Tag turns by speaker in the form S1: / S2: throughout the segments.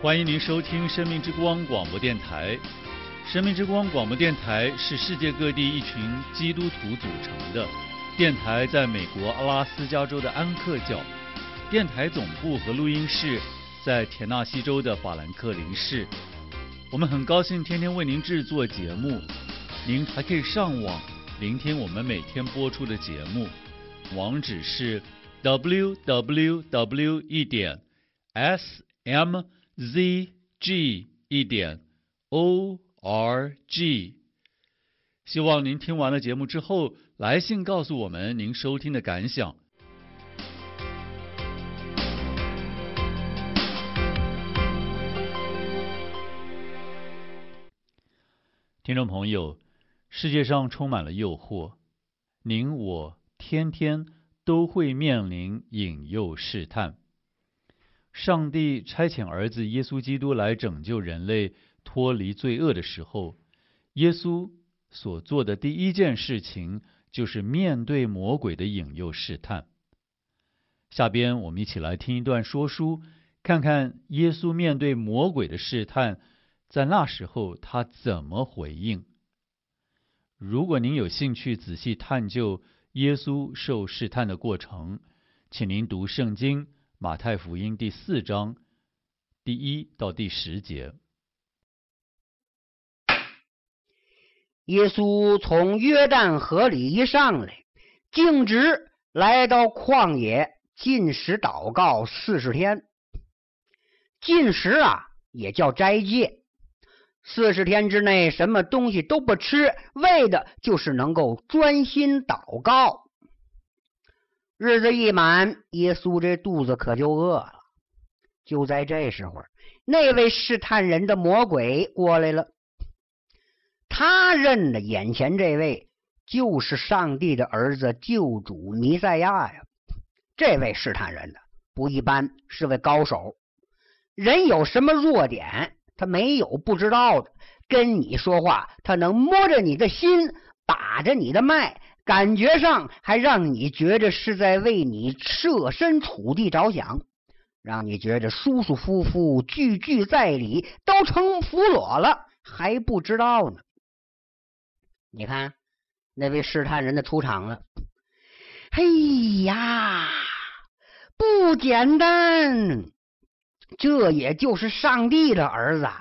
S1: 欢迎您收听生命之光广播电台。生命之光广播电台是世界各地一群基督徒组成的电台，在美国阿拉斯加州的安克角，电台总部和录音室在田纳西州的法兰克林市。我们很高兴天天为您制作节目，您还可以上网聆听我们每天播出的节目，网址是 www.smzg.org。 希望您听完了节目之后，来信告诉我们您收听的感想。听众朋友，世界上充满了诱惑，您我天天都会面临引诱试探。上帝差遣儿子耶稣基督来拯救人类脱离罪恶的时候，耶稣所做的第一件事情就是面对魔鬼的引诱试探。下边我们一起来听一段说书，看看耶稣面对魔鬼的试探，在那时候他怎么回应。如果您有兴趣仔细探究耶稣受试探的过程，请您读圣经马太福音第4章第1到第10节。
S2: 耶稣从约旦河里一上来，径直来到旷野禁食祷告40天。禁食也叫斋戒，40天之内什么东西都不吃，为的就是能够专心祷告。日子一满，耶稣这肚子可就饿了。就在这时候，那位试探人的魔鬼过来了。他认得眼前这位就是上帝的儿子救主弥赛亚呀。这位试探人的不一般，是位高手。人有什么弱点他没有不知道的，跟你说话他能摸着你的心，把着你的脉，感觉上还让你觉着是在为你设身处地着想，让你觉着舒舒服服，句句在理，都成俘虏了还不知道呢。你看那位试探人的出场了，嘿呀，不简单，这也就是上帝的儿子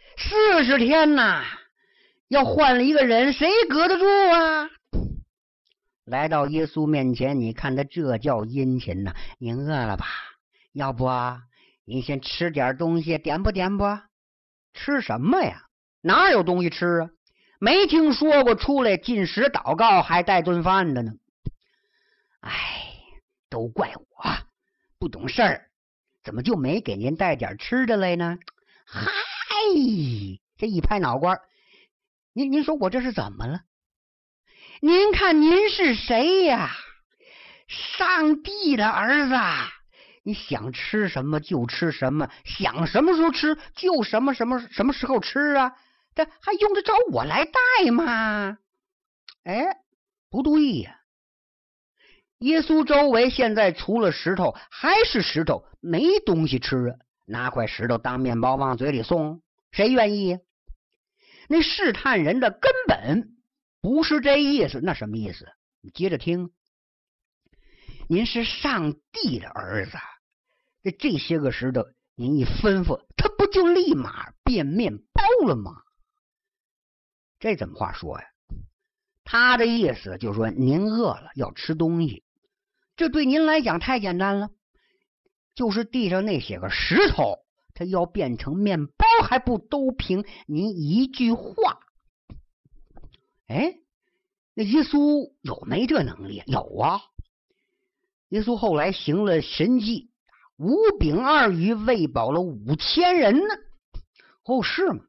S2: ，40天呐，要换了一个人，谁隔得住啊？来到耶稣面前，你看他这叫殷勤呐。您饿了吧？要不您先吃点东西，点不点不？吃什么呀？哪有东西吃啊？没听说过出来禁食祷告还带顿饭的呢。哎，都怪我不懂事儿，怎么就没给您带点吃的来呢？嗨，这一拍脑瓜，您说我这是怎么了？您看您是谁呀？上帝的儿子，你想吃什么就吃什么，想什么时候吃就什么时候吃啊？这还用得着我来带吗？哎，不对呀！耶稣周围现在除了石头还是石头，没东西吃啊！拿块石头当面包往嘴里送，谁愿意？那试探人的根本不是这意思，那什么意思？你接着听。您是上帝的儿子，这些个石头您一吩咐，他不就立马变面包了吗？这怎么话说呀？他的意思就是说，您饿了要吃东西，这对您来讲太简单了，就是地上那些个石头，它要变成面包还不都凭您一句话？哎，那耶稣有没这能力？有啊！耶稣后来行了神迹，5饼2鱼喂饱了5000人呢。哦，是吗？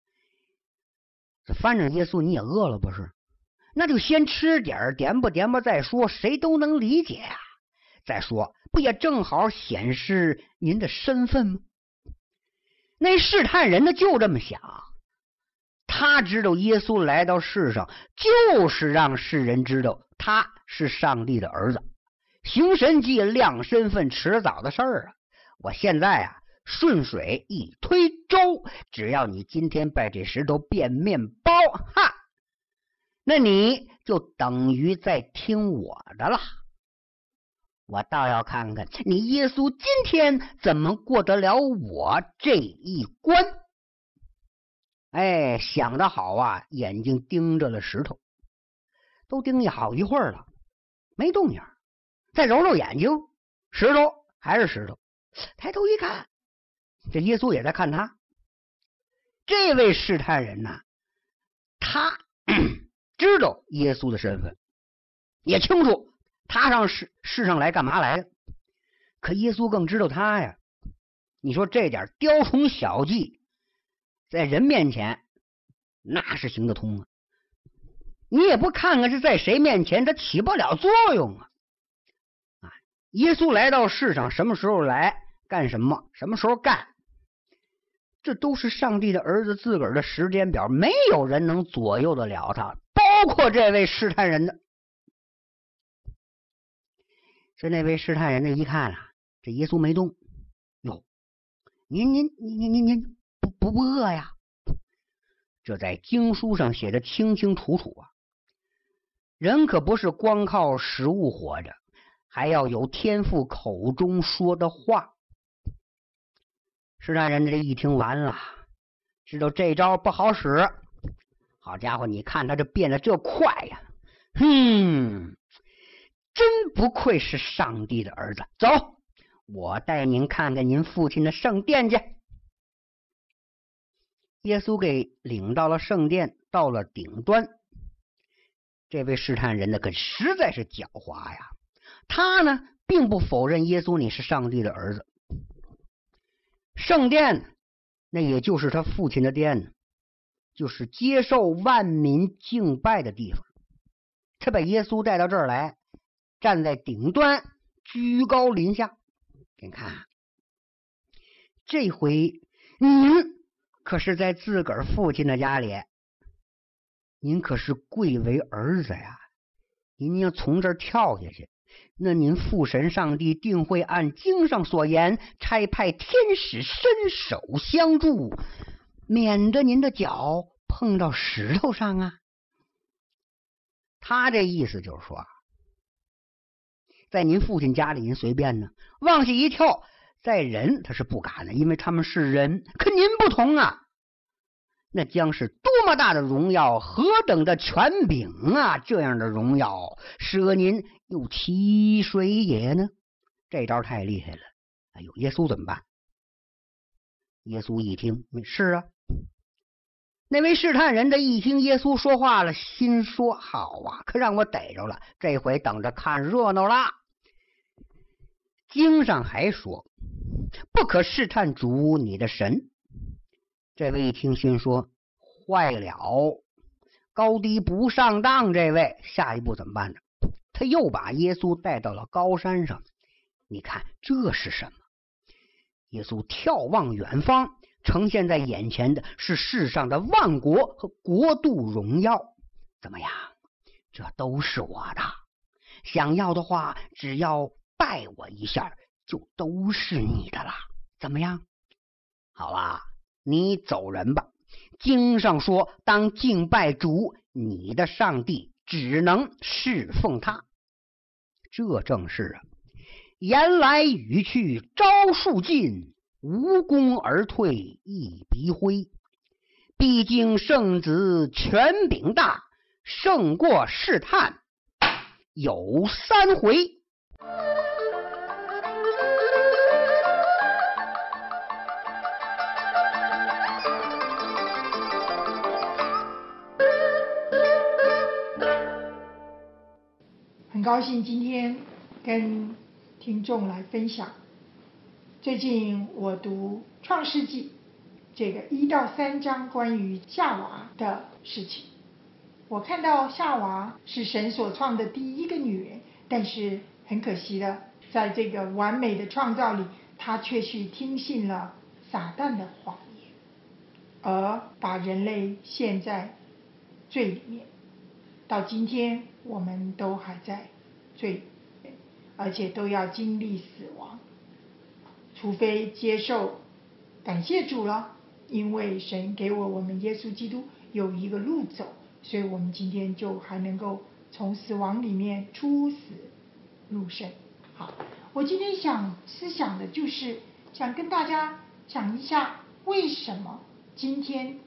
S2: 反正耶稣你也饿了不是？那就先吃点，点不点吧再说，谁都能理解啊。再说不也正好显示您的身份吗？那试探人的就这么想，他知道耶稣来到世上就是让世人知道他是上帝的儿子，行神迹亮身份迟早的事儿啊。我现在顺水一推舟，只要你今天把这石头变面包，哈，那你就等于在听我的了。我倒要看看你耶稣今天怎么过得了我这一关。哎，想得好啊，眼睛盯着了石头，都盯一好一会儿了，没动静。再揉揉眼睛，石头还是石头。抬头一看，这耶稣也在看他。这位试探人呐，他知道耶稣的身份，也清楚他上世上来干嘛来的。可耶稣更知道他呀。你说这点雕虫小技，在人面前那是行得通啊。你也不看看是在谁面前，它起不了作用啊。耶稣来到世上，什么时候来干什么，什么时候干，这都是上帝的儿子自个儿的时间表，没有人能左右得了他，包括这位试探人的。所以那位试探人的一看啊，这耶稣没动，哟，您不饿呀？这在经书上写的清清楚楚啊。人可不是光靠食物活着，还要有天父口中说的话。试探人这一听完了，知道这招不好使。好家伙，你看他这变得这快呀，真不愧是上帝的儿子。走，我带您看看您父亲的圣殿去。耶稣给领到了圣殿，到了顶端。这位试探人呢，可实在是狡猾呀。他呢，并不否认耶稣你是上帝的儿子。圣殿那也就是他父亲的殿，就是接受万民敬拜的地方。他把耶稣带到这儿来，站在顶端，居高临下。你看，这回您可是在自个儿父亲的家里，您可是贵为儿子呀。您要从这儿跳下去，那您父神上帝定会按经上所言，差派天使伸手相助，免得您的脚碰到石头上啊。他这意思就是说，在您父亲家里您随便呢，往下一跳，在人他是不敢的，因为他们是人。可您不同啊，那将是多么大的荣耀，何等的权柄啊！这样的荣耀，舍您又其谁也呢？这招太厉害了。哎呦，耶稣怎么办？耶稣一听，是啊。那位试探人的一听耶稣说话了，心说好啊，可让我逮着了，这回等着看热闹啦。经上还说，不可试探主你的神。这位一听心说坏了，高低不上当。这位下一步怎么办呢？他又把耶稣带到了高山上。你看这是什么？耶稣眺望远方，呈现在眼前的是世上的万国和国度荣耀。怎么样？这都是我的，想要的话只要拜我一下，就都是你的了。怎么样？好啦，你走人吧。经上说，当敬拜主你的上帝，只能侍奉他。这正是啊，言来语去招数尽，无功而退一鼻灰。毕竟圣子权柄大，胜过试探有3回。
S3: 很高兴今天跟听众来分享，最近我读创世纪这个1到3章关于夏娃的事情。我看到夏娃是神所创的第一个女人，但是很可惜的，在这个完美的创造里，她却去听信了撒旦的谎言，而把人类陷在罪里面。到今天我们都还在罪里面，而且都要经历死亡，除非接受感谢主了，因为神给我们耶稣基督有一个路走，所以我们今天就还能够从死亡里面出死入生。好，我今天思想的就是想跟大家讲一下，为什么今天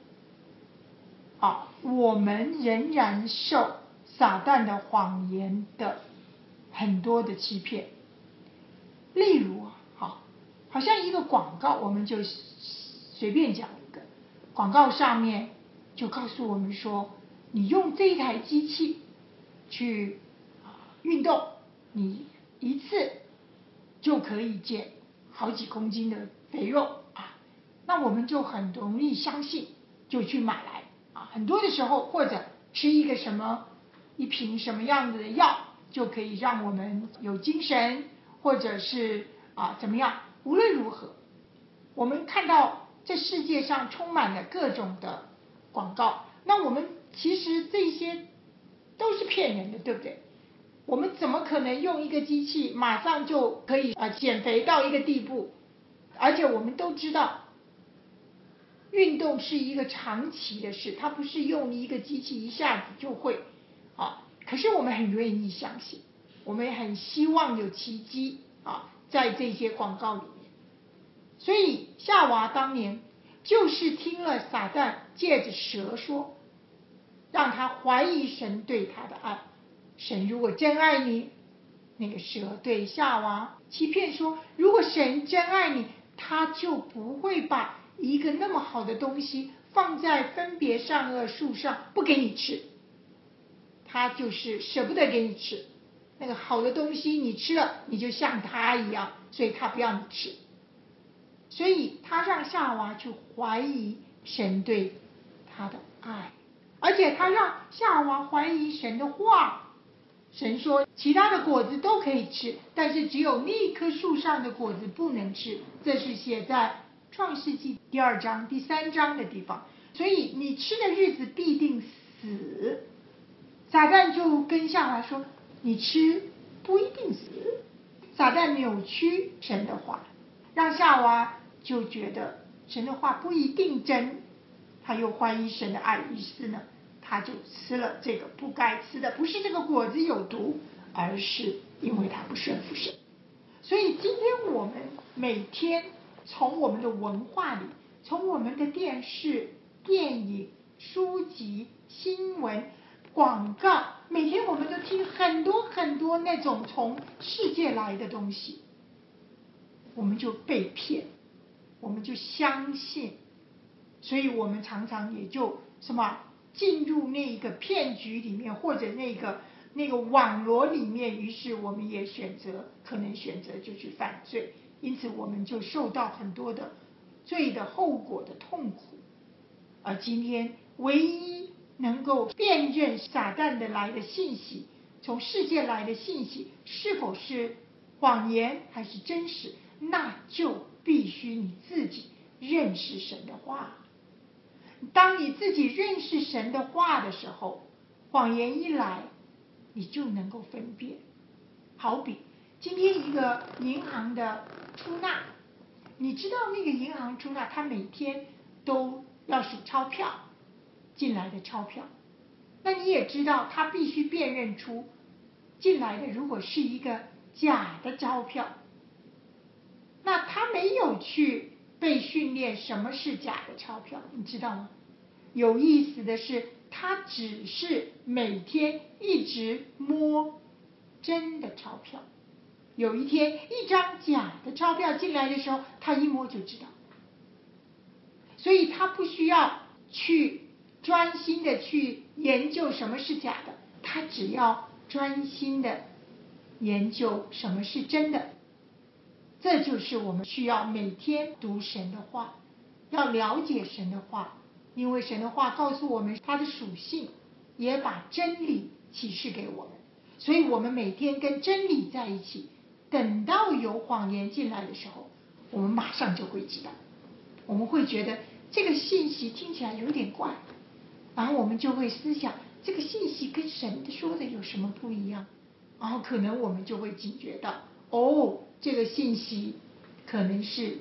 S3: 我们仍然受撒旦的谎言的很多的欺骗。例如好像一个广告，我们就随便讲一个广告，上面就告诉我们说，你用这一台机器去运动，你一次就可以减好几公斤的肥肉那我们就很容易相信，就去买来很多的时候，或者吃一瓶什么样子的药，就可以让我们有精神，或者是怎么样。无论如何，我们看到这世界上充满了各种的广告，那我们其实这些都是骗人的，对不对？我们怎么可能用一个机器马上就可以减肥到一个地步？而且我们都知道，运动是一个长期的事，它不是用一个机器一下子就会可是我们很愿意相信，我们也很希望有奇迹在这些广告里面。所以夏娃当年就是听了撒旦借着蛇说，让他怀疑神对他的爱。神如果真爱你，那个蛇对夏娃欺骗说，如果神真爱你，他就不会把一个那么好的东西放在分别善恶树上不给你吃，他就是舍不得给你吃那个好的东西，你吃了你就像他一样，所以他不要你吃。所以他让夏娃去怀疑神对他的爱，而且他让夏娃怀疑神的话。神说其他的果子都可以吃，但是只有那一棵树上的果子不能吃，这是写在创世纪第2章第3章的地方。所以你吃的日子必定死。撒旦就跟夏娃说，你吃不一定死。撒旦扭曲神的话，让夏娃就觉得神的话不一定真，他又怀疑神的爱，于是呢他就吃了这个不该吃的，不是这个果子有毒，而是因为他不顺服神。所以今天我们每天从我们的文化里，从我们的电视、电影、书籍、新闻、广告，每天我们都听很多很多那种从世界来的东西，我们就被骗，我们就相信，所以我们常常也就进入那个骗局里面，或者那个网罗里面，于是我们也可能选择就去犯罪，因此我们就受到很多的罪的后果的痛苦。而今天唯一能够辨认撒旦的来的信息，从世界来的信息是否是谎言还是真实，那就必须你自己认识神的话。当你自己认识神的话的时候，谎言一来，你就能够分辨。好比今天一个银行的出纳，你知道那个银行出纳他每天都要数钞票，进来的钞票，那你也知道他必须辨认出进来的如果是一个假的钞票，那他没有去被训练什么是假的钞票，你知道吗？有意思的是，他只是每天一直摸真的钞票，有一天一张假的钞票进来的时候，他一摸就知道，所以他不需要去专心的去研究什么是假的，他只要专心的研究什么是真的。这就是我们需要每天读神的话，要了解神的话，因为神的话告诉我们它的属性，也把真理启示给我们，所以我们每天跟真理在一起，等到有谎言进来的时候，我们马上就会知道，我们会觉得这个信息听起来有点怪，然后我们就会思想这个信息跟神说的有什么不一样，然后可能我们就会警觉到，这个信息可能是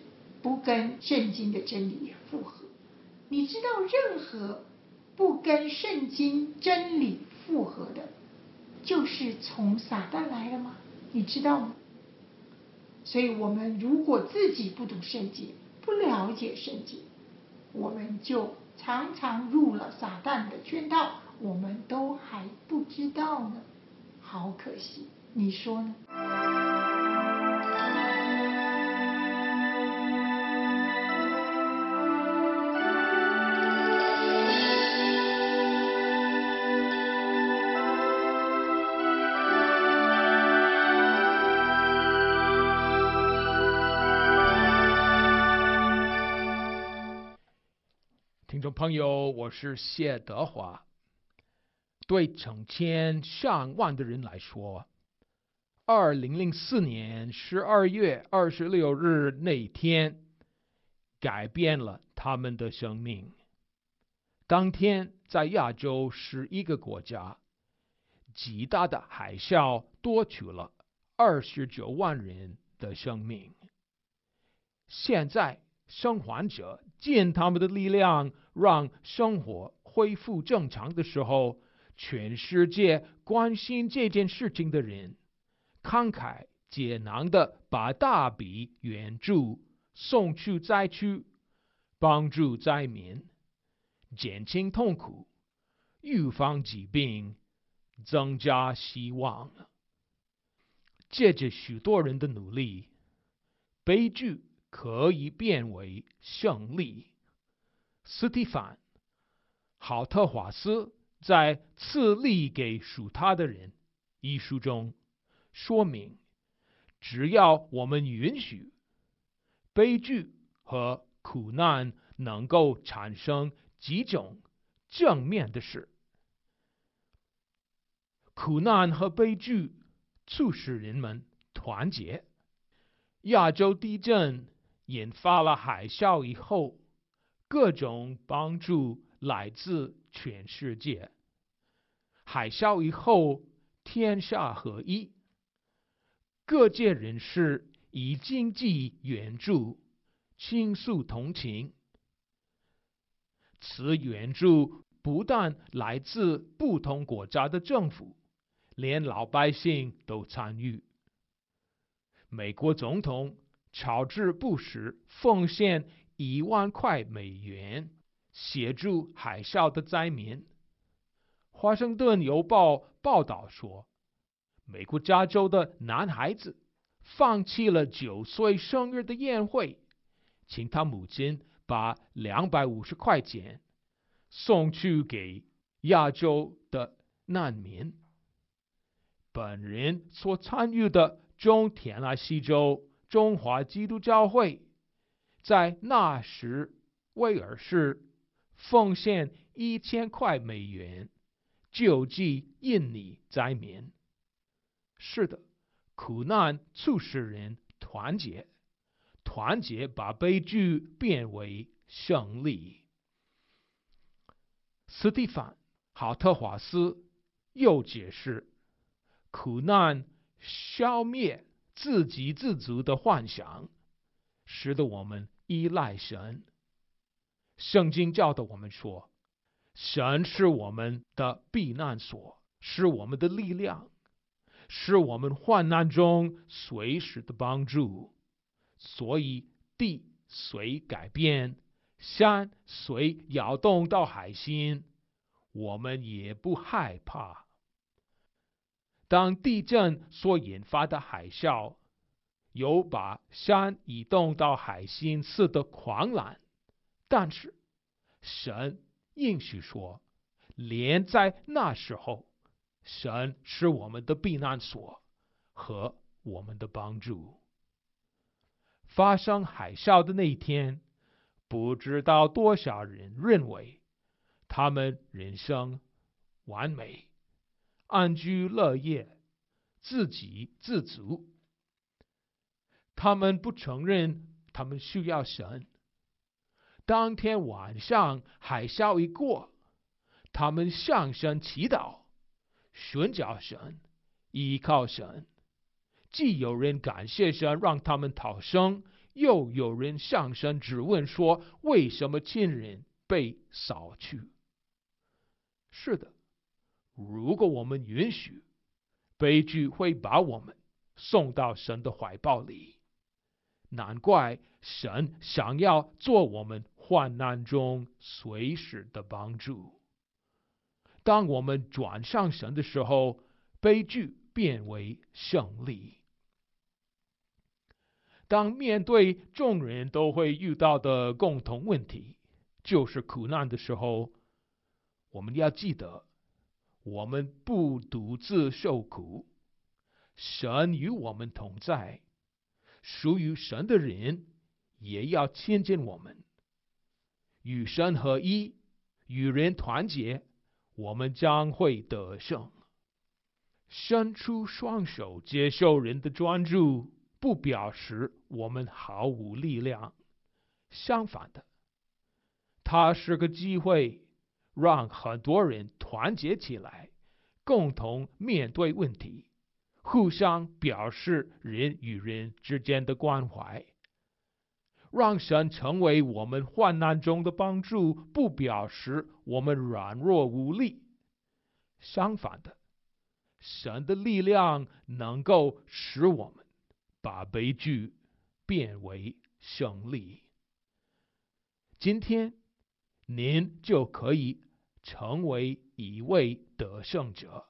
S3: 不跟圣经的真理符合。你知道任何不跟圣经真理符合的，就是从撒旦来的吗？你知道吗？所以我们如果自己不读圣经，不了解圣经，我们就常常入了撒旦的圈套，我们都还不知道呢，好可惜，你说呢？
S4: 听众朋友，我是谢德华。对成千上万的人来说，2004年12月26日那天改变了他们的生命。当天，在亚洲11个国家，极大的海啸夺取了29万人的生命。现在，生还者尽他们的力量让生活恢复正常的时候，全世界关心这件事情的人慷慨解囊地把大笔援助送去灾区，帮助灾民，减轻痛苦，预防疾病，增加希望。借着许多人的努力，悲剧可以变为胜利。斯蒂凡·郝特华斯在《赐力给属他的人》一书中说明，只要我们允许，悲剧和苦难能够产生几种正面的事。苦难和悲剧促使人们团结。亚洲地震引发了海啸以后，各种帮助来自全世界。海啸以后，天下合一，各界人士以经济援助倾诉同情。此援助不但来自不同国家的政府，连老百姓都参与。美国总统乔治·布什奉献1万块美元协助海啸的灾民。华盛顿邮报报道说，美国加州的男孩子放弃了9岁生日的宴会，请他母亲把250块钱送去给亚洲的难民。本人所参与的中田纳西州中华基督教会在纳什维尔市奉献1000块美元救济印尼灾民。是的，苦难促使人团结，团结把悲剧变为胜利。斯蒂凡·郝特华斯又解释，苦难消灭自给自足的幻想，使得我们依赖神。圣经教导我们说，神是我们的避难所，是我们的力量，是我们患难中随时的帮助。所以地虽改变，山虽摇动到海心，我们也不害怕。当地震所引发的海啸有把山移动到海心似的狂澜，但是神应许说，连在那时候，神是我们的避难所和我们的帮助。发生海啸的那一天，不知道多少人认为他们人生完美，安居乐业，自给自足。他们不承认他们需要神。当天晚上海啸一过，他们向神祈祷，寻找神，依靠神。既有人感谢神让他们逃生， 又有人向神质问说，为什么亲人被扫去？是的，如果我们允许，悲剧会把我们送到神的怀抱里。难怪神想要做我们患难中随时的帮助。当我们转向神的时候，悲剧变为胜利。当面对众人都会遇到的共同问题，就是苦难的时候，我们要记得，我们不独自受苦，神与我们同在，属于神的人也要亲近我们，与神合一，与人团结，我们将会得胜。伸出双手接受人的专注，不表示我们毫无力量，相反的，它是个机会，让很多人团结起来，共同面对问题，互相表示人与人之间的关怀。让神成为我们患难中的帮助，不表示我们软弱无力，相反的，神的力量能够使我们把悲剧变为胜利。今天您就可以成为一位得胜者，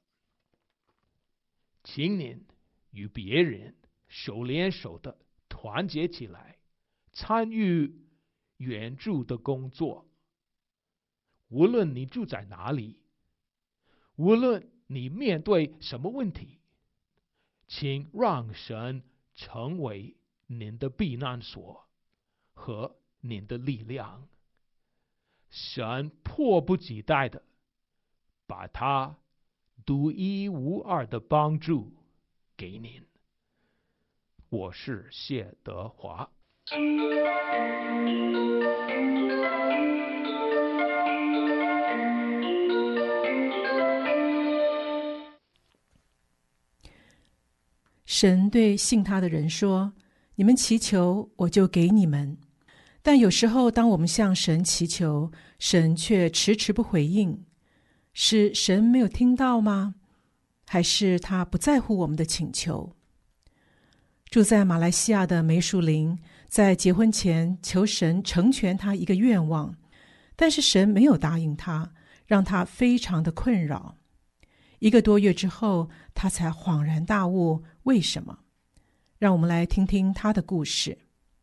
S4: 请您与别人手连手的团结起来，参与援助的工作。无论你住在哪里，无论你面对什么问题，请让神成为您的避难所和您的力量。神迫不及待的把他独一无二的帮助给您。我是谢德华。
S5: 神对信他的人说，你们祈求，我就给你们。但有时候当我们向神祈求，神却迟迟不回应，是神没有听到吗？还是他不在乎我们的请求？住在马来西亚的梅树林在结婚前求神成全他一个愿望，但是神没有答应他，让他非常的困扰。1个多月之后，他才恍然大悟，为什么？让我们来听听他的故事。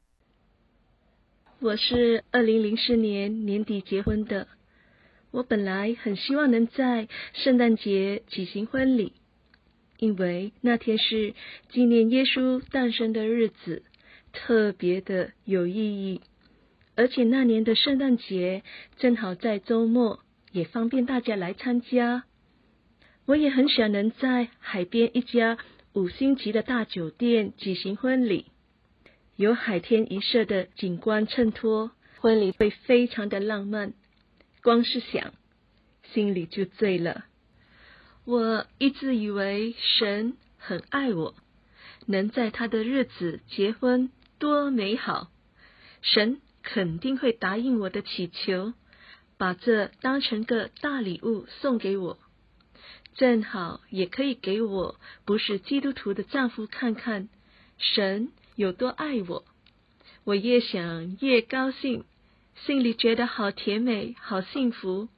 S6: 我是2004年年底结婚的，我本来很希望能在圣诞节举行婚礼，因为那天是纪念耶稣诞生的日子，特别的有意义。而且那年的圣诞节正好在周末，也方便大家来参加。我也很想能在海边一家5星级的大酒店举行婚礼，有海天一色的景观衬托，婚礼会非常的浪漫，光是想心里就醉了。我一直以为神很爱我，能在他的日子结婚多美好，神肯定会答应我的祈求，把这当成个大礼物送给我，正好也可以给我不是基督徒的丈夫看看神有多爱我。我越想越高兴，心里觉得好甜美，好幸福。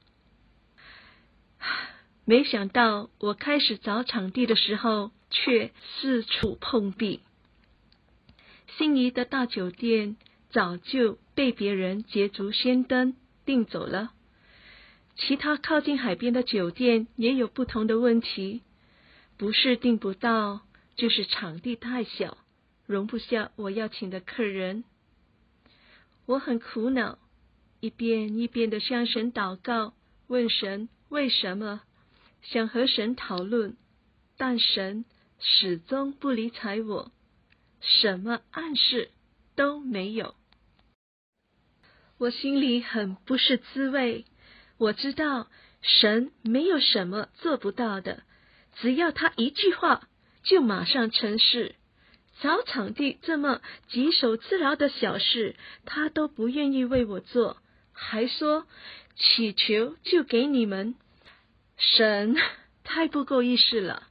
S6: 没想到我开始找场地的时候，却四处碰壁。心仪的大酒店早就被别人捷足先登订走了，其他靠近海边的酒店也有不同的问题，不是订不到，就是场地太小，容不下我要请的客人。我很苦恼，一遍一遍的向神祷告，问神为什么，想和神讨论，但神始终不理睬我，什么暗示都没有。我心里很不是滋味，我知道神没有什么做不到的，只要他一句话就马上成事， 找场地这么棘手刺挠的小事，他都不愿意为我做，还说祈求就给你们。神太不够意思了。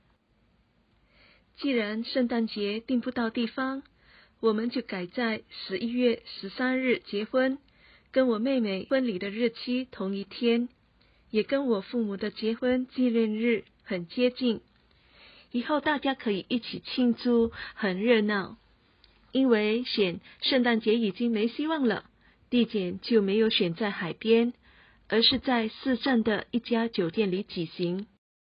S6: 既然圣诞节订不到地方，我们就改在11月13日结婚，跟我妹妹婚礼的日期同一天，也跟我父母的结婚纪念日很接近。以后大家可以一起庆祝，很热闹。因为选圣诞节已经没希望了，地点就没有选在海边，而是在市镇的一家酒店里举行。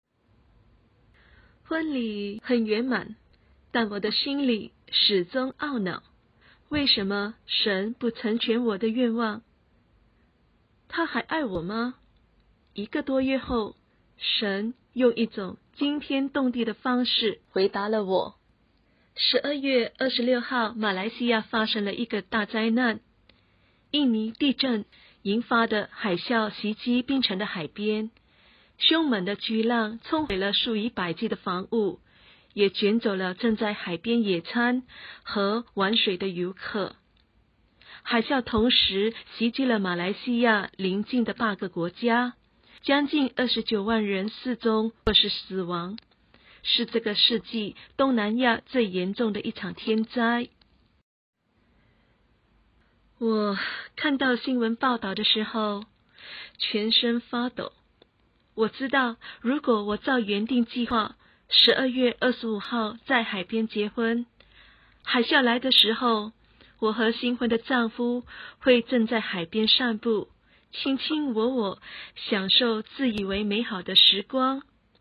S6: 婚礼很圆满，但我的心里始终懊恼，为什么神不成全我的愿望？他还爱我吗？1个多月后，神用一种惊天动地的方式回答了我。12月26号，马来西亚发生了一个大灾难，印尼地震引发的海啸袭击槟城的海边，凶猛的巨浪冲毁了数以百计的房屋，也卷走了正在海边野餐和玩水的游客。海啸同时袭击了马来西亚邻近的8个国家，将近29万人失踪或是死亡，是这个世纪东南亚最严重的一场天灾。我看到新闻报道的时候，全身发抖。我知道，如果我照原定计划12月25号在海边结婚，海啸来的时候，我和新婚的丈夫会正在海边散步，卿卿我我，享受自以为美好的时光。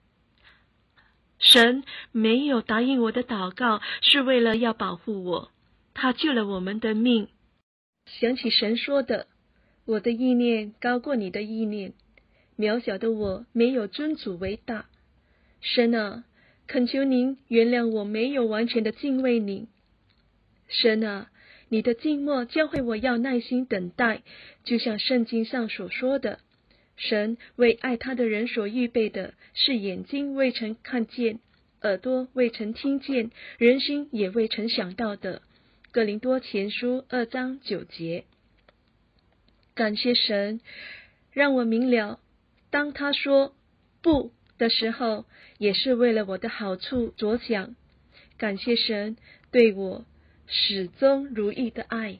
S6: 神没有答应我的祷告，是为了要保护我，他救了我们的命。想起神说的，我的意念高过你的意念，渺小的我没有尊主为大。神啊，恳求您原谅我没有完全的敬畏您。神啊，你的静默教会我要耐心等待，就像圣经上所说的，神为爱他的人所预备的，是眼睛未曾看见，耳朵未曾听见，人心也未曾想到的。哥林多前书2章9节。感谢神，让我明了，当他说不的时候，也是为了我的好处着想。感谢神对我始终如一的爱。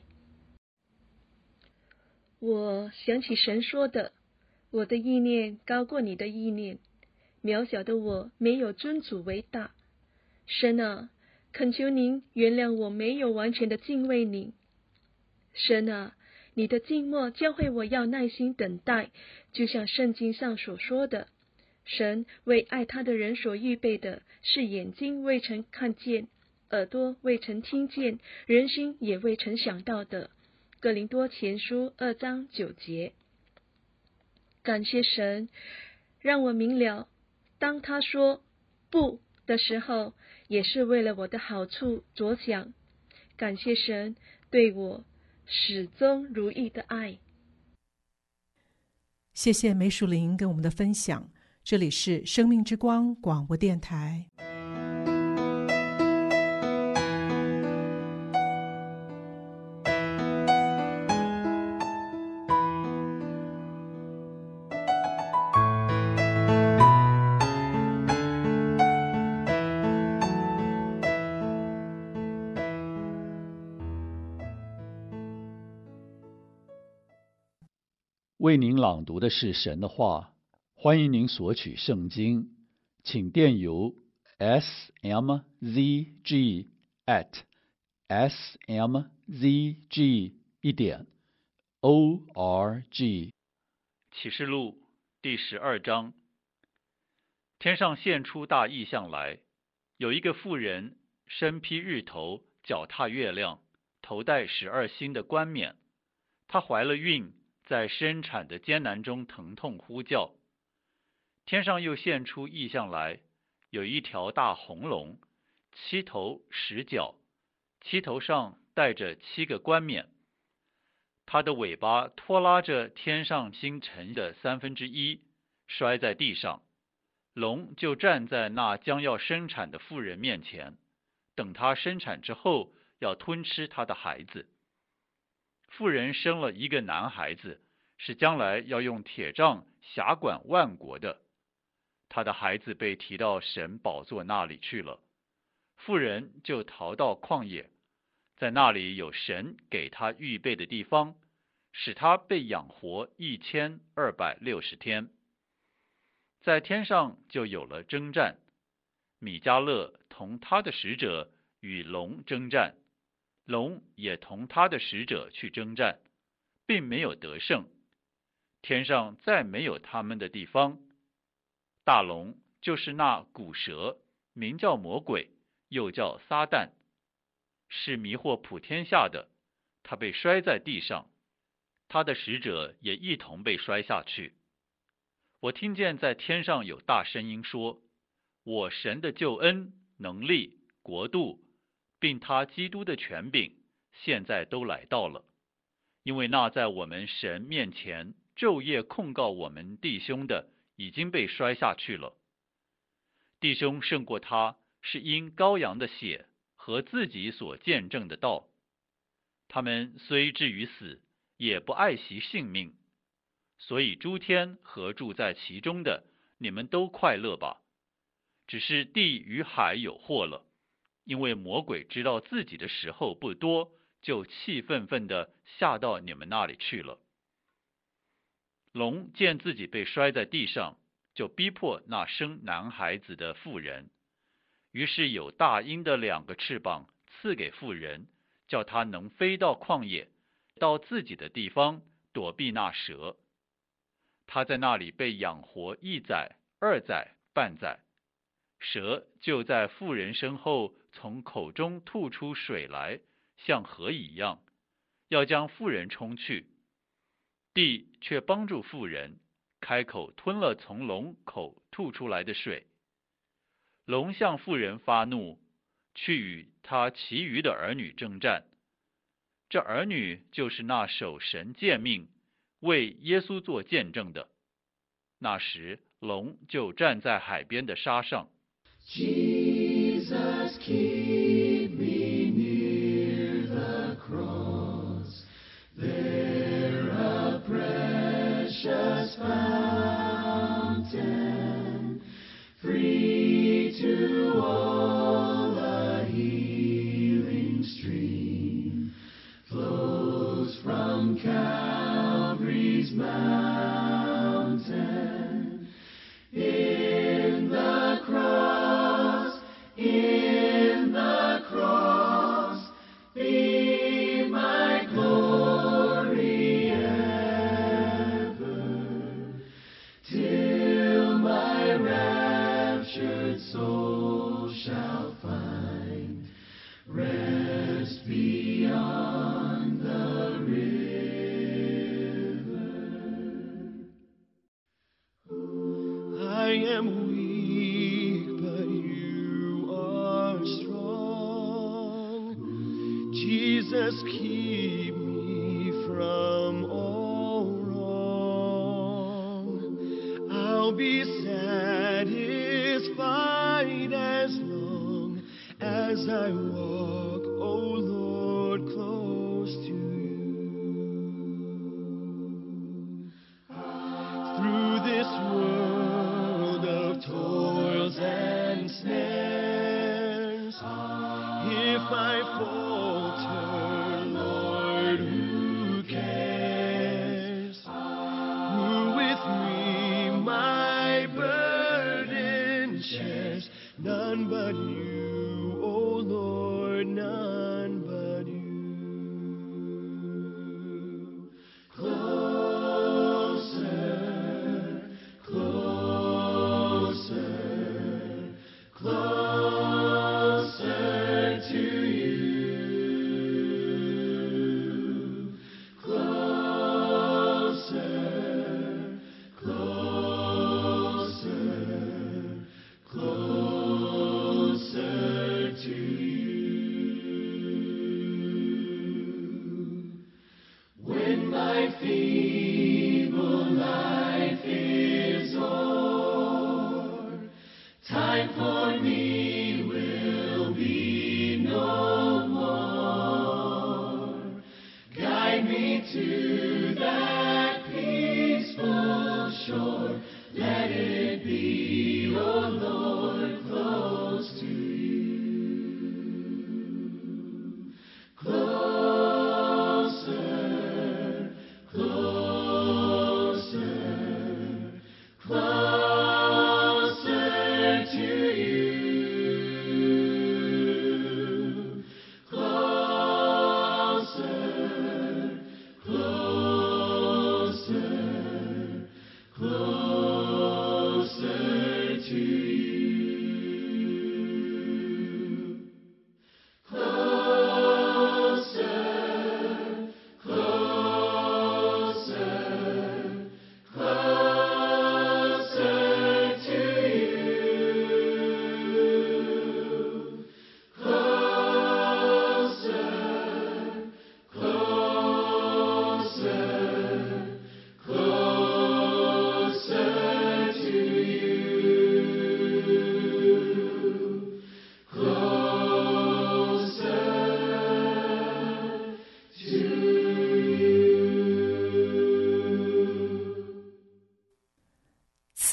S6: 我想起神说的，我的意念高过你的意念，渺小的我没有尊主为大。神啊，恳求您原谅我没有完全的敬畏您。神啊，你的静默教会我要耐心等待，就像圣经上所说的，神为爱他的人所预备的，是眼睛未曾看见，耳朵未曾听见，人心也未曾想到的。哥林多前书2章9节。感谢神，让我明了，当他说不的时候，也是为了我的好处着想。感谢神对我始终如一的爱。
S5: 谢谢梅淑玲跟我们的分享，这里是生命之光广播电台。
S1: 为您朗读的是神的话，欢迎您索取圣经，请电邮 smzg@smzg.org。启示录第12章。天上现出大异象来，有一个妇人，身披日头，脚踏月亮，头戴12星的冠冕。她怀了孕，在生产的艰难中疼痛呼叫。天上又现出异象来，有一条大红龙，7头10脚，7头上带着7个冠冕。它的尾巴拖拉着天上星辰的1/3，摔在地上。龙就站在那将要生产的妇人面前， 等她生产之后，要吞吃她的孩子。妇人生了一个男孩子，是将来要用铁杖辖管万国的。她的孩子被提到神宝座那里去了，妇人就逃到旷野，在那里有神给她预备的地方，使她被养活1260天。在天上就有了征战，米迦勒同他的使者与龙征战，龙也同他的使者去征战，并没有得胜。天上再没有他们的地方。大龙就是那古蛇，名叫魔鬼，又叫撒旦，是迷惑普天下的。他被摔在地上，他的使者也一同被摔下去。我听见在天上有大声音说：我神的救恩、能力、国度，并他基督的权柄，现在都来到了。因为那在我们神面前昼夜控告我们弟兄的，已经被摔下去了。弟兄胜过他，是因羔羊的血和自己所见证的道。他们虽至于死，也不爱惜性命。所以诸天和住在其中的，你们都快乐吧。只是地与海有祸了，因为魔鬼知道自己的时候不多，就气愤愤地下到你们那里去了。龙见自己被摔在地上，就逼迫那生男孩子的妇人。于是有大鹰的2个翅膀赐给妇人，叫她能飞到旷野，到自己的地方，躲避那蛇。她在那里被养活1载、2载、半载。蛇就在妇人身后从口中吐出水来，像河一样，要将妇人冲去。地却帮助妇人，开口吞了从龙口吐出来的水。龙向妇人发怒，去与他其余的儿女征战。这儿女就是那守神诫命、为耶稣做见证的。那时龙就站在海边的沙上。
S7: Jesus, keep me near the cross, there a precious fountain, free to all a healing stream, flows from Calvary's mountain. In the cross, be my glory ever, till my raptured soul shall find rest beyond the river. I am weak, but you are strong. Jesus, keep me from all wrong. I'll be satisfied as long as I walk, O Lord, close to you. Through this world of toils and snares, if I falter, Lord, who cares? Who with me my burden shares? None but you, O Lord, none but you. Closer, closer, closer to you. Closer, closer, closer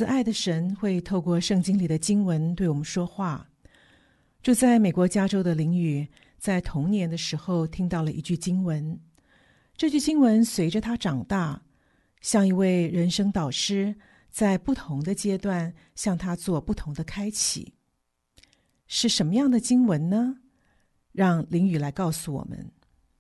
S5: 慈爱的神会透过圣经里的经文对我们说话。住在美国加州的林宇，在童年的时候听到了一句经文，这句经文随着他长大，像一位人生导师，在不同的阶段向他做不同的开启。是什么样的经文呢？让林宇来告诉我们。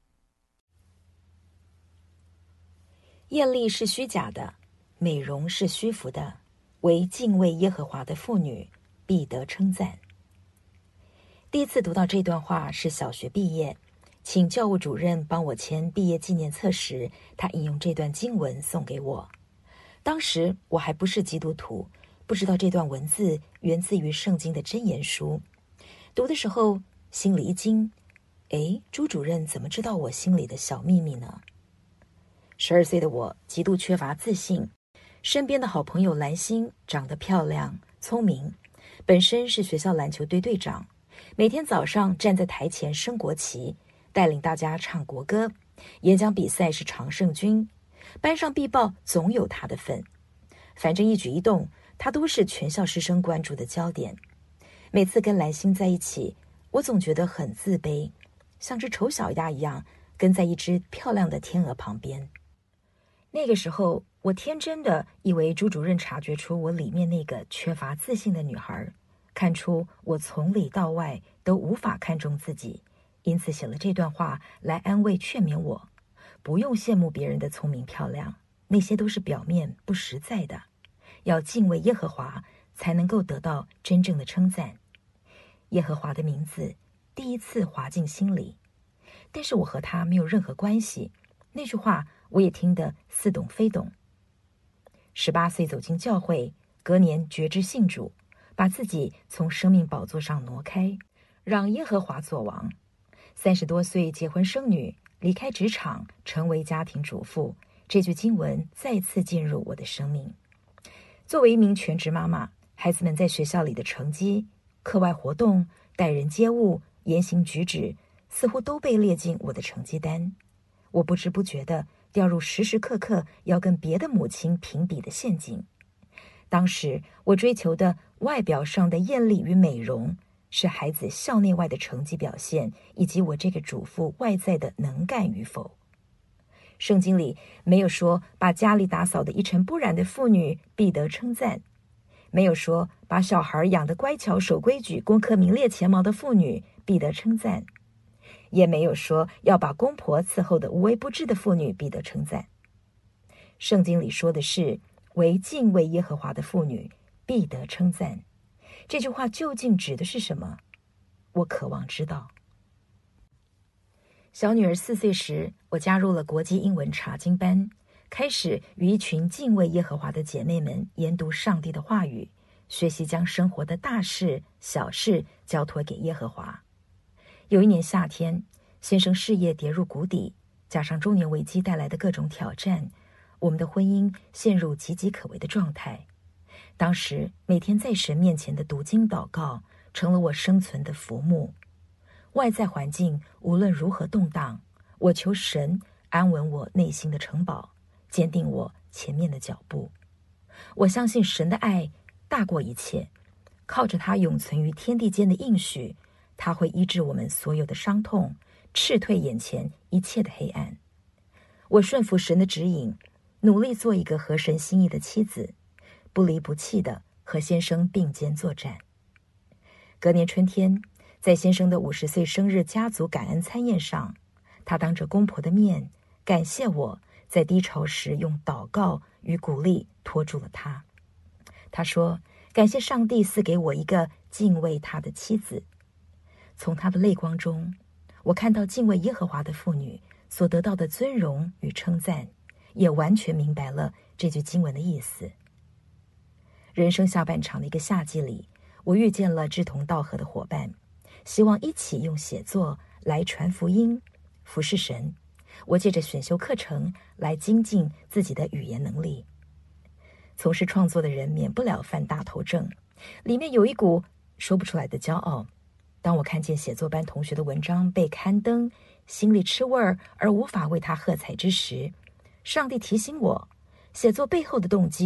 S8: 艳丽是虚假的，美容是虚浮的，唯敬畏耶和华的妇女必得称赞。第一次读到这段话是小学毕业，请教务主任帮我签毕业纪念册时，他引用这段经文送给我。当时我还不是基督徒，不知道这段文字源自于圣经的箴言书。读的时候心里一惊，朱主任怎么知道我心里的小秘密呢？12岁的我极度缺乏自信，身边的好朋友兰心长得漂亮聪明，本身是学校篮球队队长，每天早上站在台前升国旗，带领大家唱国歌，演讲比赛是常胜军，班上必报总有他的份，反正一举一动他都是全校师生关注的焦点。每次跟兰心在一起，我总觉得很自卑，像只丑小鸭一样跟在一只漂亮的天鹅旁边。那个时候我天真的以为朱主任察觉出我里面那个缺乏自信的女孩，看出我从里到外都无法看重自己，因此写了这段话来安慰劝勉我，不用羡慕别人的聪明漂亮，那些都是表面不实在的，要敬畏耶和华才能够得到真正的称赞。耶和华的名字第一次滑进心里，但是我和他没有任何关系，那句话我也听得似懂非懂。18岁走进教会，隔年决志信主，把自己从生命宝座上挪开，让耶和华作王。30多岁结婚生女，离开职场，成为家庭主妇，这句经文再次进入我的生命。作为一名全职妈妈，孩子们在学校里的成绩、课外活动、待人接物、言行举止，似乎都被列进我的成绩单。我不知不觉地掉入时时刻刻要跟别的母亲评比的陷阱。当时我追求的外表上的艳丽与美容，是孩子校内外的成绩表现，以及我这个主妇外在的能干与否。圣经里没有说把家里打扫得一尘不染的妇女必得称赞，没有说把小孩养得乖巧守规矩功课名列前茅的妇女必得称赞，也没有说要把公婆伺候的无微不至的妇女必得称赞。圣经里说的是唯敬畏耶和华的妇女必得称赞。这句话究竟指的是什么？我渴望知道。小女儿4岁时，我加入了国际英文查经班，开始与一群敬畏耶和华的姐妹们研读上帝的话语，学习将生活的大事小事交托给耶和华。有一年夏天，先生事业跌入谷底，加上中年危机带来的各种挑战，我们的婚姻陷入岌岌可危的状态。当时每天在神面前的读经祷告成了我生存的浮木。外在环境无论如何动荡，我求神安稳我内心的城堡，坚定我前面的脚步。我相信神的爱大过一切，靠着他永存于天地间的应许，他会医治我们所有的伤痛，斥退眼前一切的黑暗。我顺服神的指引，努力做一个合神心意的妻子，不离不弃的和先生并肩作战。隔年春天，在先生的50岁生日家族感恩餐宴上，他当着公婆的面感谢我在低潮时用祷告与鼓励拖住了他。他说，感谢上帝赐给我一个敬畏他的妻子。从他的泪光中，我看到敬畏耶和华的妇女所得到的尊荣与称赞，也完全明白了这句经文的意思。人生下半场的一个夏季里，我遇见了志同道合的伙伴，希望一起用写作来传福音、服侍神。我借着选修课程来精进自己的语言能力。从事创作的人免不了犯大头症，里面有一股说不出来的骄傲。当我看见写作班同学的文章被刊登，心里吃味儿而无法为他喝彩之时，上帝提醒我，写作背后的动机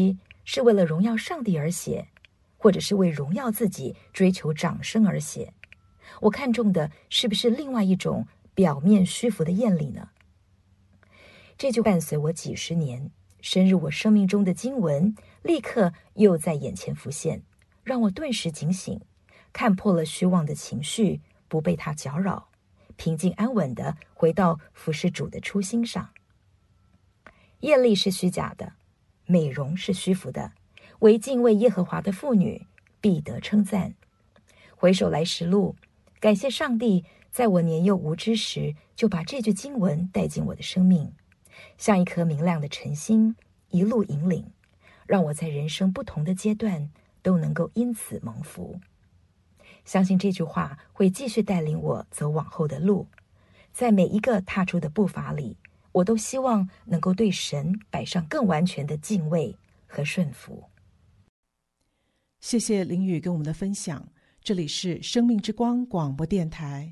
S8: 是为了荣耀上帝而写，或者是为荣耀自己追求掌声而写？我看重的是不是另外一种表面虚浮的艳丽呢？这就伴随我几十年，深入我生命中的经文立刻又在眼前浮现，让我顿时警醒，看破了虚妄的情绪，不被它搅扰，平静安稳地回到服侍主的初心上。艳丽是虚假的，美容是虚浮的，唯敬畏耶和华的妇女必得称赞。回首来时路，感谢上帝在我年幼无知时就把这句经文带进我的生命，像一颗明亮的晨星，一路引领，让我在人生不同的阶段都能够因此蒙福。相信这句话会继续带领我走往后的路，在每一个踏出的步伐里，我都希望能够对神摆上更完全的敬畏和顺服。
S5: 谢谢林宇跟我们的分享，这里是生命之光广播电台。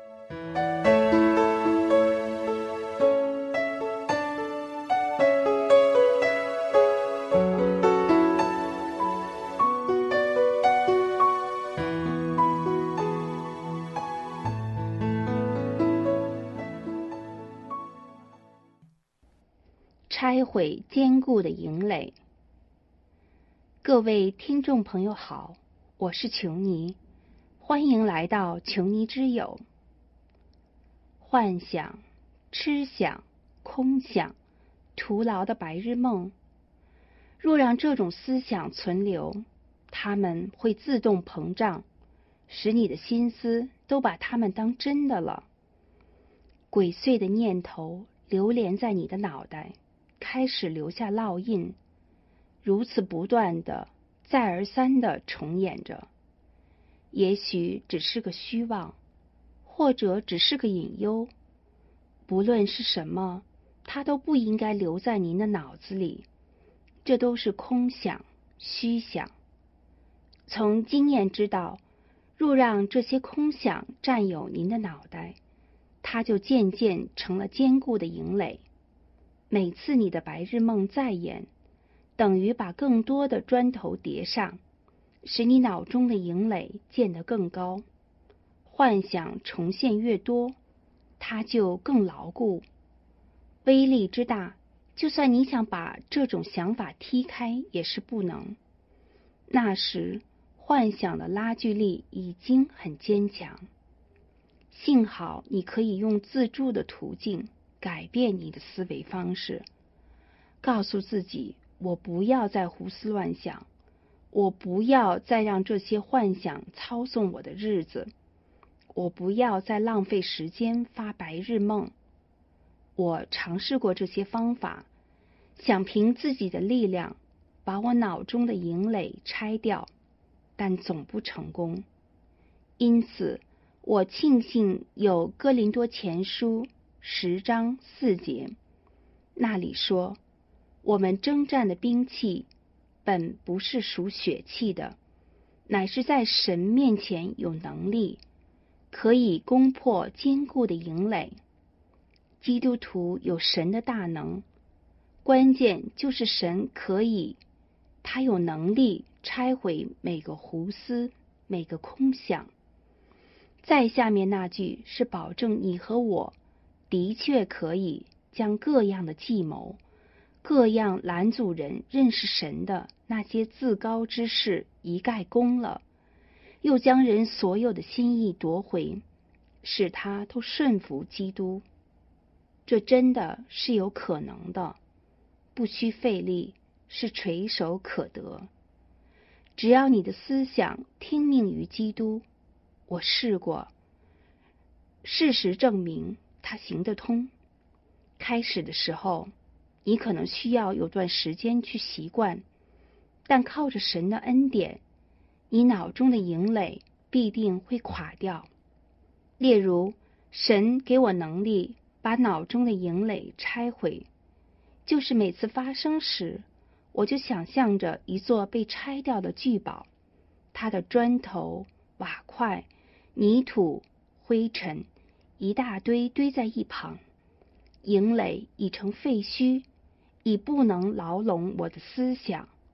S9: 拆毁坚固的营垒。各位听众朋友好，我是琼妮，欢迎来到琼妮之友。幻想、痴想、空想、徒劳的白日梦，若让这种思想存留，它们会自动膨胀，使你的心思都把它们当真的了。鬼祟的念头流连在你的脑袋，开始留下烙印，如此不断的再而三的重演着。也许只是个虚妄，或者只是个隐忧，不论是什么，它都不应该留在您的脑子里，这都是空想、虚想。从经验知道，若让这些空想占有您的脑袋，它就渐渐成了坚固的营垒。每次你的白日梦再演，等于把更多的砖头叠上，使你脑中的营垒建得更高。幻想重现越多，它就更牢固。威力之大，就算你想把这种想法踢开，也是不能。那时，幻想的拉锯力已经很坚强。幸好你可以用自助的途径改变你的思维方式，告诉自己，我不要再胡思乱想，我不要再让这些幻想操纵我的日子，我不要再浪费时间发白日梦。我尝试过这些方法，想凭自己的力量把我脑中的营垒拆掉，但总不成功。因此我庆幸有哥林多前书10章4节，那里说，我们征战的兵器本不是属血气的，乃是在神面前有能力，可以攻破坚固的营垒。基督徒有神的大能，关键就是神可以，他有能力拆毁每个胡思，每个空想。再下面那句是保证你和我的确可以将各样的计谋，各样拦阻人认识神的那些自高之事一概攻了，又将人所有的心意夺回，使他都顺服基督。这真的是有可能的，不需费力，是垂手可得。只要你的思想听命于基督，我试过，事实证明它行得通。开始的时候，你可能需要有段时间去习惯，但靠着神的恩典，你脑中的营垒必定会垮掉。例如，神给我能力把脑中的营垒拆毁，就是每次发生时，我就想象着一座被拆掉的巨堡，它的砖头、瓦块、泥土、灰尘一大堆堆在一旁，营垒已成废墟，已不能牢笼我的思想。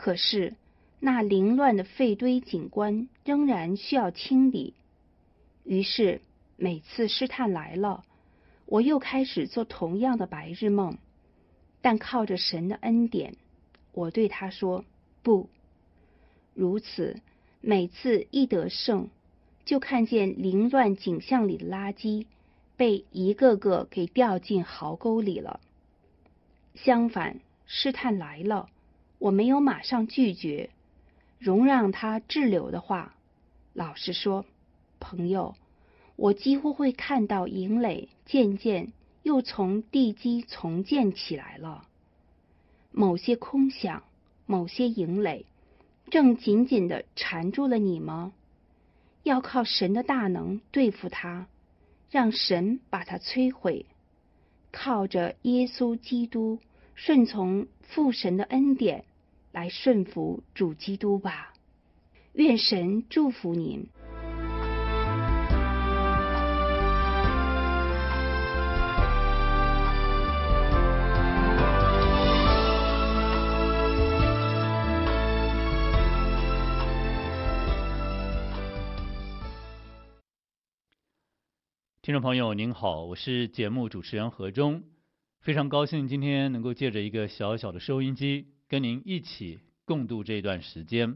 S9: 可是那凌乱的废堆景观仍然需要清理。于是每次试探来了，我又开始做同样的白日梦，但靠着神的恩典，我对他说不。如此，每次一得胜，就看见凌乱景象里的垃圾被一个个给掉进壕沟里了。相反，试探来了，我没有马上拒绝，容让它滞留的话，老实说，朋友，我几乎会看到营垒渐渐又从地基重建起来了。某些空想，某些营垒正紧紧地缠住了你吗？要靠神的大能对付它，让神把它摧毁。靠着耶稣基督，顺从父神的恩典，来顺服主基督吧。愿神祝福您。
S1: 听众朋友您好，我是节目主持人何忠，非常高兴今天能够借着一个小小的收音机跟您一起共度这段时间。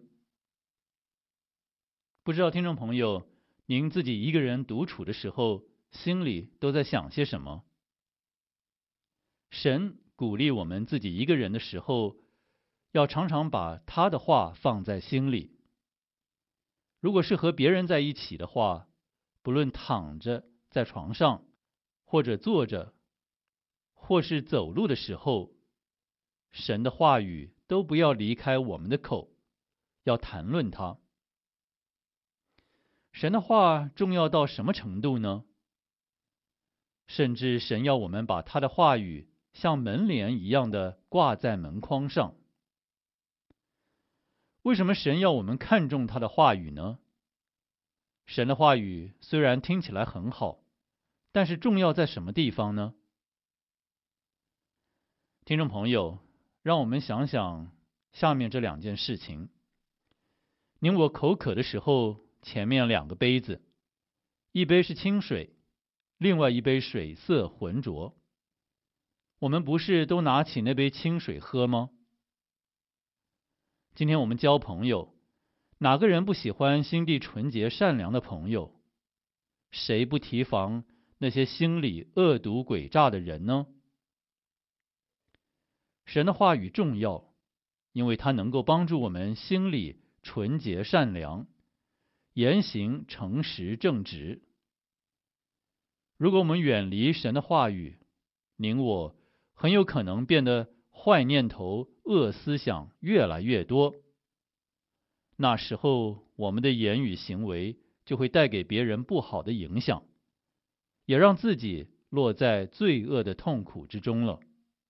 S1: 不知道听众朋友您自己一个人独处的时候，心里都在想些什么？神鼓励我们自己一个人的时候，要常常把他的话放在心里。如果是和别人在一起的话，不论躺着在床上，或者坐着，或是走路的时候，神的话语都不要离开我们的口，要谈论它。神的话重要到什么程度呢？甚至神要我们把他的话语像门帘一样的挂在门框上。为什么神要我们看重他的话语呢？神的话语虽然听起来很好，但是重要在什么地方呢？听众朋友，让我们想想下面这两件事情。您我口渴的时候，前面两个杯子，一杯是清水，另外一杯水色浑浊。我们不是都拿起那杯清水喝吗？今天我们交朋友，哪个人不喜欢心地纯洁善良的朋友？谁不提防那些心里恶毒诡诈的人呢？神的话语重要，因为它能够帮助我们心里纯洁善良，言行诚实正直。如果我们远离神的话语，您我很有可能变得坏念头、恶思想越来越多。那时候我们的言语行为就会带给别人不好的影响，也让自己落在罪恶的痛苦之中了。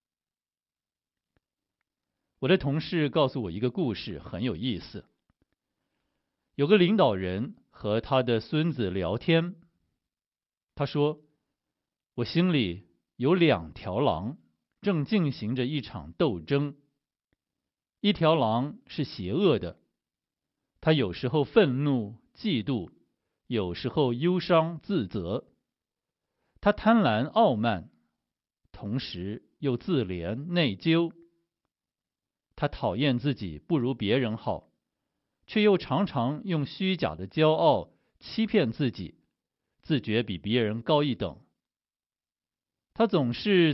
S1: 我的同事告诉我一个故事，很有意思。有个领导人和他的孙子聊天，他说，我心里有2条狼，正进行着一场斗争。一条狼是邪恶的，他有时候愤怒、嫉妒，有时候忧伤、自责。他贪婪、傲慢，同时又自怜、内疚。他讨厌自己不如别人好，却又常常用虚假的骄傲欺骗自己，自觉比别人高一等。他总是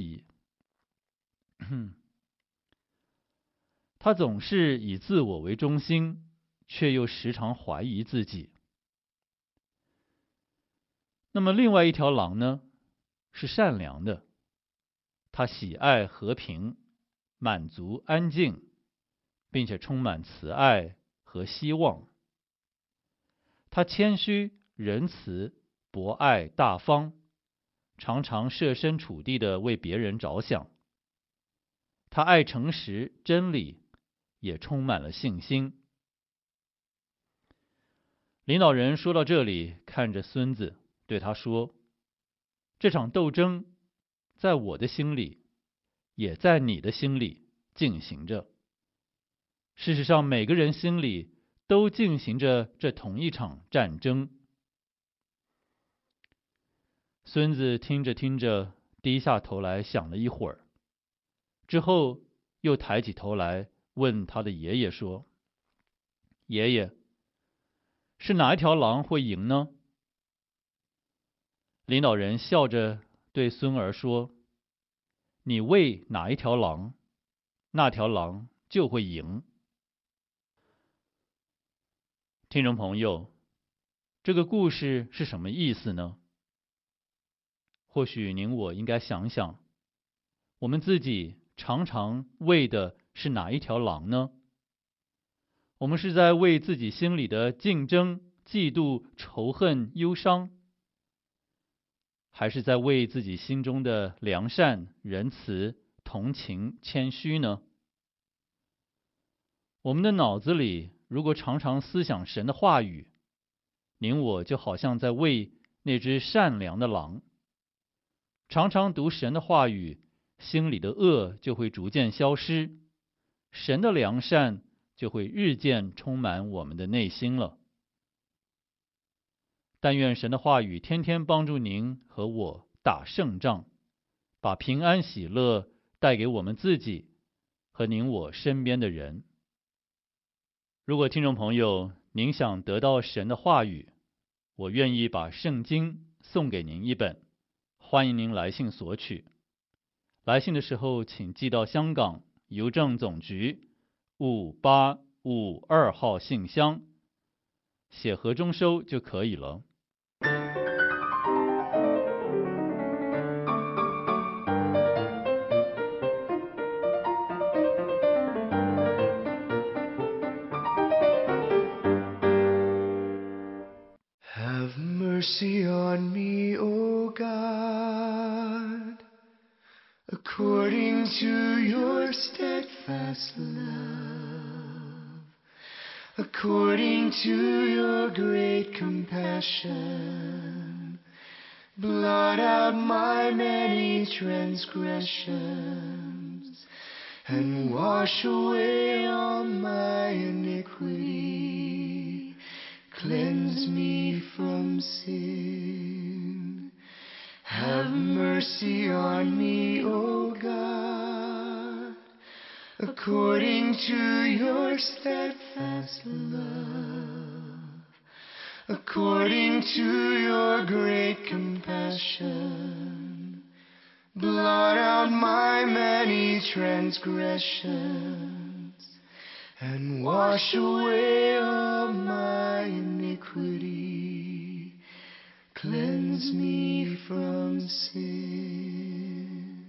S1: 以自我为中心，却又时常怀疑自己。那么另外一条狼呢，是善良的，他喜爱和平，满足安静，并且充满慈爱和希望。他谦虚、仁慈、博爱、大方，常常设身处地地为别人着想。他爱诚实、真理，也充满了信心。领导人说到这里，看着孙子，对他说：这场斗争在我的心里，也在你的心里进行着。 事实上，每个人心里都进行着这同一场战争。孙子听着听着，低下头来想了一会儿，之后又抬起头来问他的爷爷说：“爷爷，是哪一条狼会赢呢？”领导人笑着对孙儿说：“你喂哪一条狼，那条狼就会赢。”听众朋友，这个故事是什么意思呢？或许您我应该想想，我们自己常常喂的是哪一条狼呢？我们是在喂自己心里的竞争、嫉妒、仇恨、忧伤，还是在喂自己心中的良善、仁慈、同情、谦虚呢？我们的脑子里如果常常思想神的话语，您我就好像在喂那只善良的狼。常常读神的话语，心里的恶就会逐渐消失，神的良善就会日渐充满我们的内心了。但愿神的话语天天帮助您和我打胜仗，把平安喜乐带给我们自己和您我身边的人。如果听众朋友您想得到神的话语，我愿意把圣经送给您一本，欢迎您来信索取。来信的时候请寄到香港邮政总局5852号信箱，写盒中收就可以了。
S7: Have mercy on me, O God, according to your steadfast love, according to your great compassion. Blot out my many transgressions, and wash away all my iniquity. Cleanse me from sin. Have mercy on me, O God, according to your steadfast love, according to your great compassion. Blot out my many transgressions, and wash away all my iniquity. Cleanse me from sin.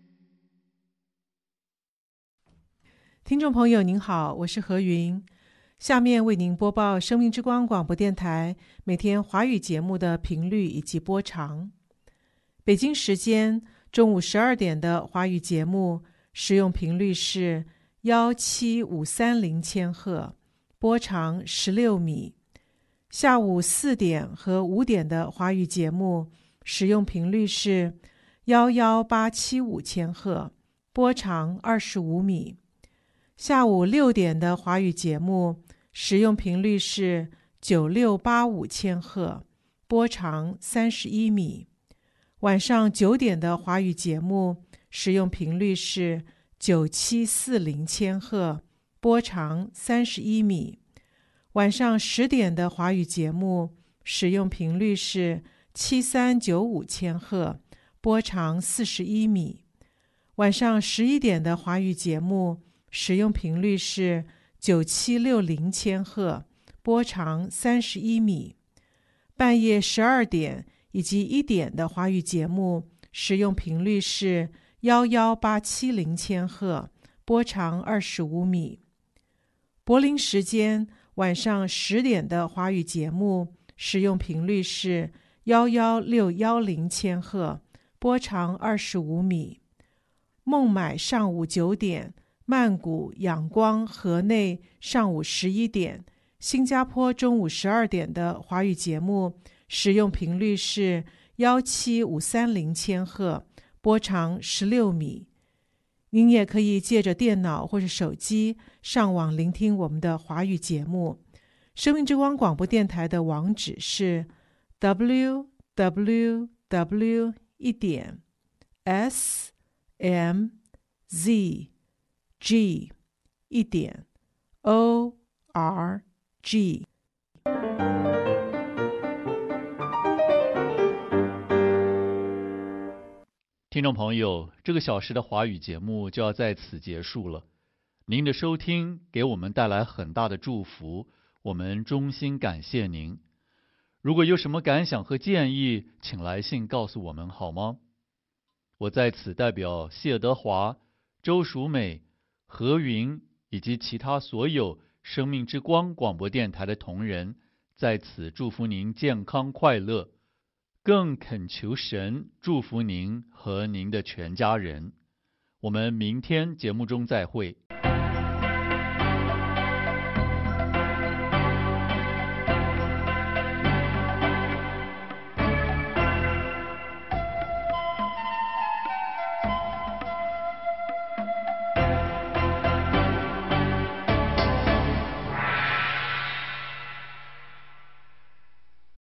S5: 听众朋友您好，我是何云，下面为您播报生命之光广播电台每天华语节目的频率以及播长。北京时间中午12点的华语节目使用频率是17530千赫，波长16米。下午4点和5点的华语节目使用频率是11875千赫，波长25米。下午6点的华语节目使用频率是9685千赫，波长31米。晚上9点的华语节目使用频率是9740千赫，波长31米。晚上10点的华语节目使用频率是7395千赫，波长41米。晚上11点的华语节目使用频率是9760千赫，波长31米。半夜12点以及1点的华语节目使用频率是11870千赫，波长25米。柏林时间晚上10点的华语节目使用频率是11610千赫，波长25米。孟买上午9点，曼谷、仰光、河内上午11点，新加坡中午12点的华语节目使用频率是17530千赫，波长16米。 您也可以借着电脑或是手机上网聆听我们的华语节目。生命之光广播电台的网址是 www.smzg.org。
S1: 听众朋友，这个小时的华语节目就要在此结束了。您的收听给我们带来很大的祝福，我们衷心感谢您。如果有什么感想和建议，请来信告诉我们好吗？我在此代表谢德华、周淑美、何云以及其他所有生命之光广播电台的同仁，在此祝福您健康快乐，更恳求神祝福您和您的全家人。我们明天节目中再会。